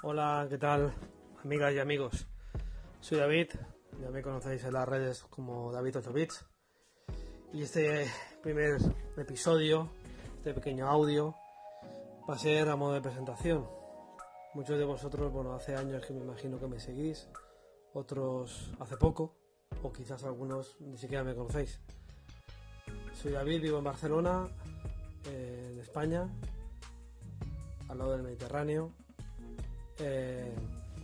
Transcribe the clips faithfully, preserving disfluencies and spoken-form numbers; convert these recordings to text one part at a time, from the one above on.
Hola, ¿qué tal, amigas y amigos? Soy David, ya me conocéis en las redes como David ocho bits. Y este primer episodio, este pequeño audio, va a ser a modo de presentación. Muchos de vosotros, bueno, hace años que me imagino que me seguís, otros hace poco, o quizás algunos ni siquiera me conocéis. Soy David, vivo en Barcelona, eh, en España, al lado del Mediterráneo. Eh,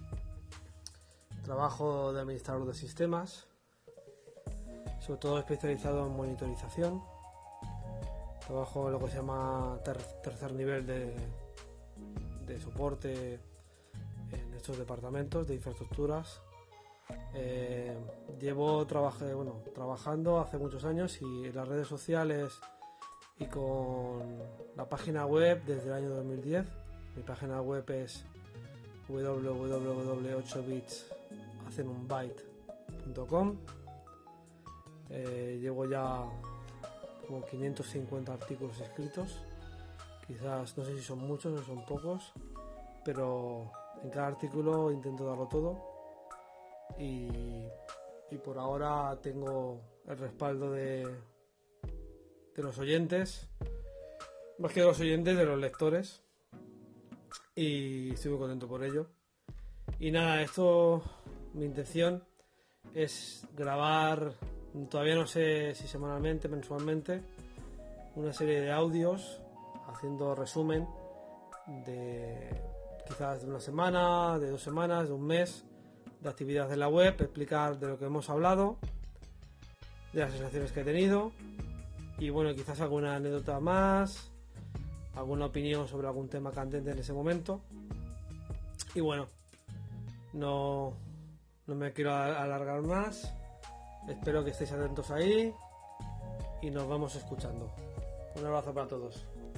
trabajo de administrador de sistemas, sobre todo especializado en monitorización. Trabajo en lo que se llama ter tercer nivel de, de soporte en estos departamentos de infraestructuras. Eh, llevo trabajé, bueno, trabajando hace muchos años y en las redes sociales y con la página web desde el año dos mil diez. Mi página web es w w w punto ocho bits hacen un byte punto com. Eh, llevo ya como quinientos cincuenta artículos escritos, quizás no sé si son muchos o son pocos, pero en cada artículo intento darlo todo y, y por ahora tengo el respaldo de, de los oyentes, más que de los oyentes, de los lectores, y estoy muy contento por ello. Y nada, esto, mi intención es grabar, todavía no sé si semanalmente, mensualmente, una serie de audios haciendo resumen de quizás de una semana, de dos semanas, de un mes, de actividades de la web, explicar de lo que hemos hablado, de las sensaciones que he tenido y bueno, quizás alguna anécdota más, alguna opinión sobre algún tema candente en ese momento. Y bueno, no, no me quiero alargar más. Espero que estéis atentos ahí y nos vamos escuchando. Un abrazo para todos.